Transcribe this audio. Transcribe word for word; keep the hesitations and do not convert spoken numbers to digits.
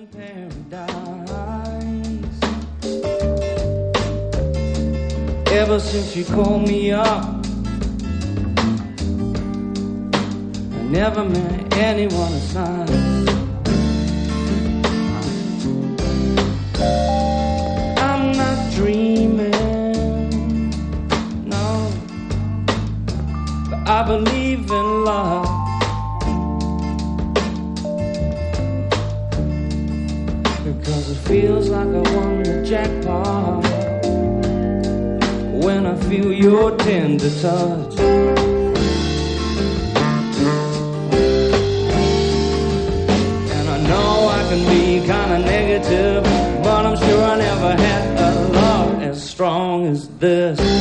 paradise. Ever since you called me up, I never met anyone assigned. I'm not dreaming, no, but I believe in love. Because it feels like I won the jackpot when I feel your tender touch. And I know I can be kinda negative, but I'm sure I never had a love as strong as this.